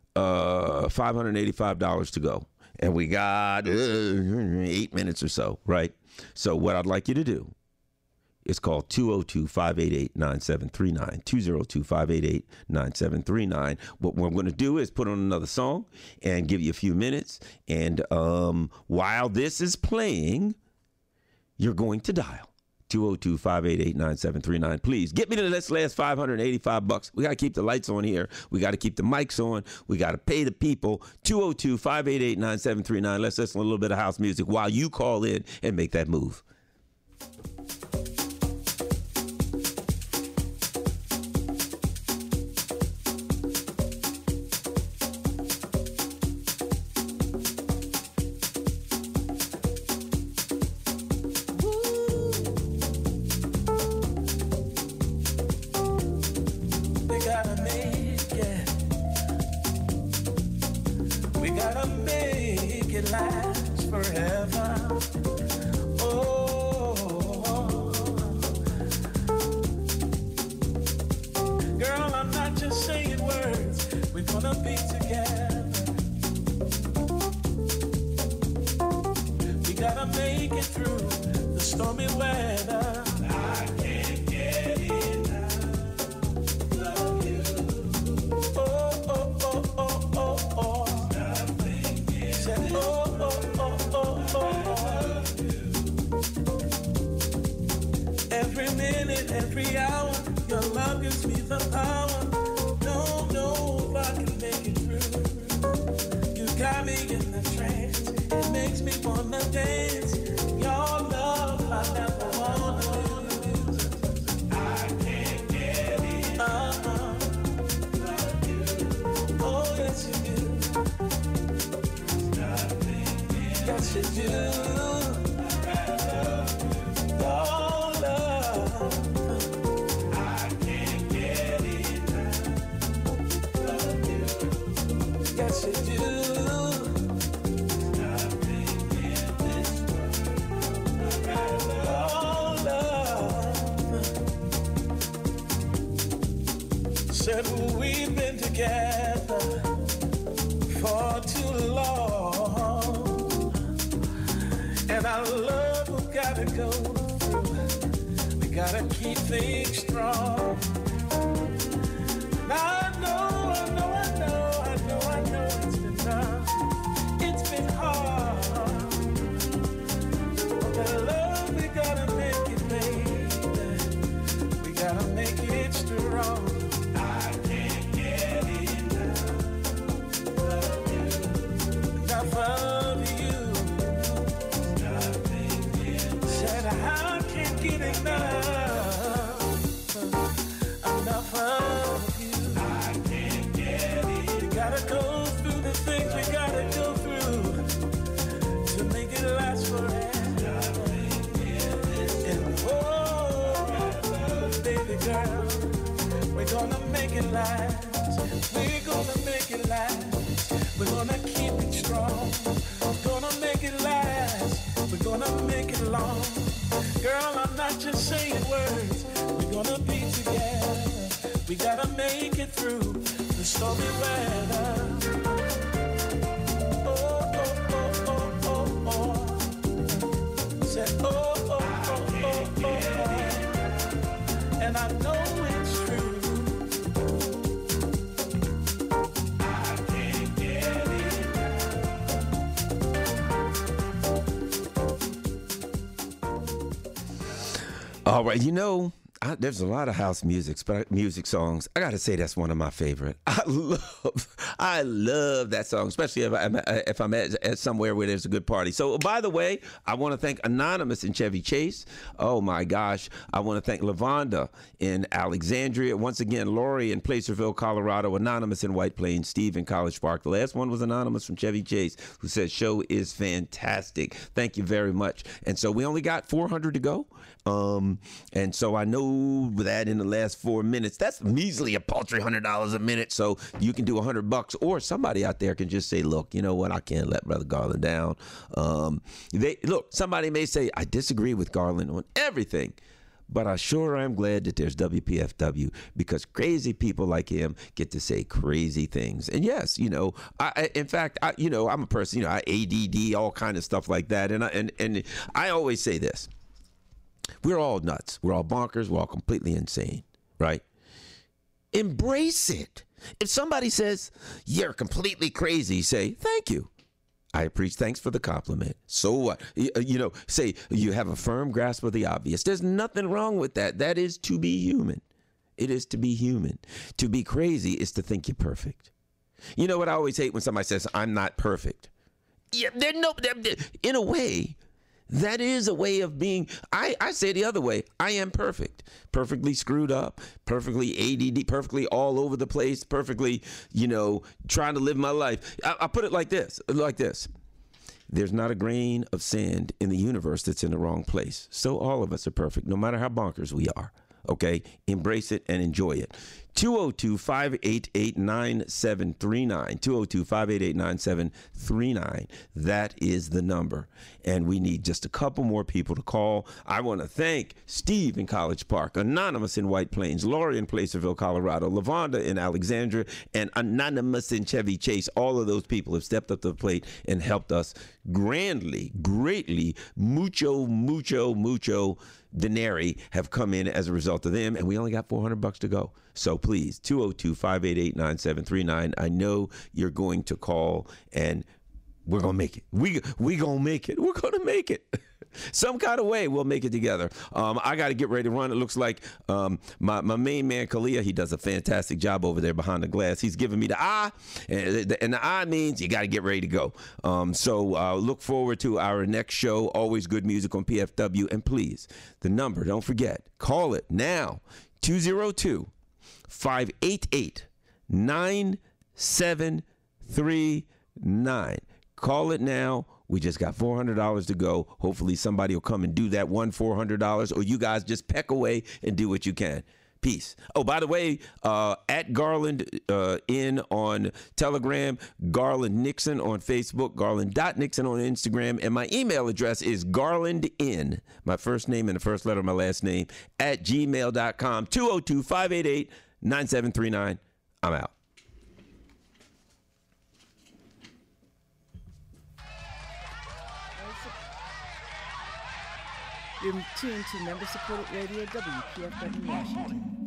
[SPEAKER 4] $585 to go, and we got 8 minutes or so, right? So what I'd like you to do is call 202-588-9739, 202-588-9739. What we're going to do is put on another song and give you a few minutes, and while this is playing, you're going to dial 202-588-9739. Please get me to this last $585. We got to keep the lights on here. We got to keep the mics on. We got to pay the people. 202-588-9739. Let's listen to a little bit of house music while you call in and make that move.
[SPEAKER 7] We've been together for too long, and our love will gotta go through. We gotta keep things strong. Now I know it's been rough, it's been hard, but the love we gotta make it, baby. We gotta make it strong. We're gonna make it last. We're gonna make it last. We're gonna keep it strong. We're gonna make it last. We're gonna make it long. Girl, I'm not just saying words. We're gonna be together. We gotta make it through the stormy weather. Oh, oh, oh, oh, oh, oh. Said, oh, oh, oh, oh, oh, oh. And I know it's true. I can't get
[SPEAKER 4] enough. All right, there's a lot of house music songs. I got to say that's one of my favorite. I love that song, especially if I'm at somewhere where there's a good party. So, by the way, I want to thank Anonymous in Chevy Chase. Oh, my gosh. I want to thank Lavonda in Alexandria. Once again, Lori in Placerville, Colorado. Anonymous in White Plains. Steve in College Park. The last one was Anonymous from Chevy Chase, who says, show is fantastic. Thank you very much. And so we only got 400 to go. And so I know that in the last 4 minutes, that's measly, a paltry $100 a minute. So you can do $100, or somebody out there can just say, look, you know what? I can't let Brother Garland down. Somebody may say, I disagree with Garland on everything, but I sure am glad that there's WPFW, because crazy people like him get to say crazy things. And yes, I'm a person, I ADD, all kind of stuff like that. And I always say this. We're all nuts. We're all bonkers. We're all completely insane, right? Embrace it. If somebody says, you're completely crazy, say, thank you. I appreciate, thanks for the compliment. So what? Say you have a firm grasp of the obvious. There's nothing wrong with that. That is to be human. It is to be human. To be crazy is to think you're perfect. You know what I always hate when somebody says, I'm not perfect. Yeah, in a way, that is a way of being. I say the other way. I am perfect. Perfectly screwed up, perfectly ADD, perfectly all over the place, perfectly, trying to live my life. I put it like this. There's not a grain of sand in the universe that's in the wrong place. So all of us are perfect, no matter how bonkers we are. Okay? Embrace it and enjoy it. 202-588-9739. 202-588-9739. That is the number. And we need just a couple more people to call. I want to thank Steve in College Park, Anonymous in White Plains, Lori in Placerville, Colorado, Lavonda in Alexandria, and Anonymous in Chevy Chase. All of those people have stepped up to the plate and helped us grandly, greatly, mucho denari have come in as a result of them, and we only got $400 to go. So please, 202-588-9739. I know you're going to call, and we're going to make it. We going to make it. We're going to make it. Some kind of way we'll make it together. I got to get ready to run. It looks like my main man, Kalia, he does a fantastic job over there behind the glass. He's giving me the eye, and the eye means you got to get ready to go. So look forward to our next show. Always good music on PFW. And please, the number, don't forget, call it now, 202-588-9739. Call it now. We just got $400 to go. Hopefully somebody will come and do that $400, or you guys just peck away and do what you can. Peace. Oh, by the way, at Garland in on Telegram, Garland Nixon on Facebook, Garland.Nixon on Instagram, and my email address is garlandin, my first name and the first letter of my last name, at gmail.com. 202-588-9739. I'm out.
[SPEAKER 8] You're tuned to member-supported radio, WPFW Washington.